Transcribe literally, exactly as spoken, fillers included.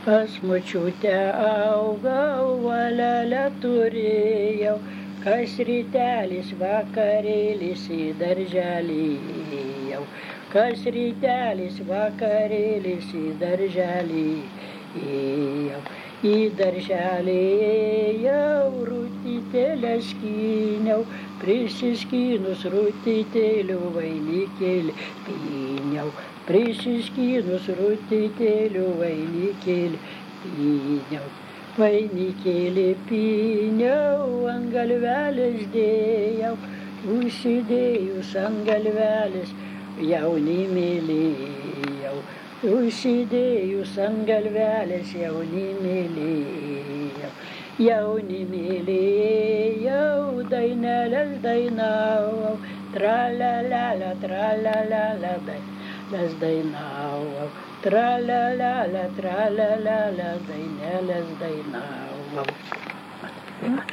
Pas močiutę augau, valelę turėjau, kas rytelis vakarėlis į darželį ėjau. Kas rytelis vakarėlis į darželį ėjau. Į darželį ėjau, rūtytėlę skyniau, prisiskynus rūtytėlių vainikėlį pyniau. Prisiskynus rūtytėlių vainikėlį pyniau. Vainikėlį pyniau, ant galvelės dėjau, užsidėjus ant galvelės jaunimėlėjau. Užsidėjus ant galvelės jaunimėlėjau. Jaunimėlėjau, dainelės dainavau, tralalala, tralalala, dainelės dainavau, tralalala, tralalala, dainelės dainavau.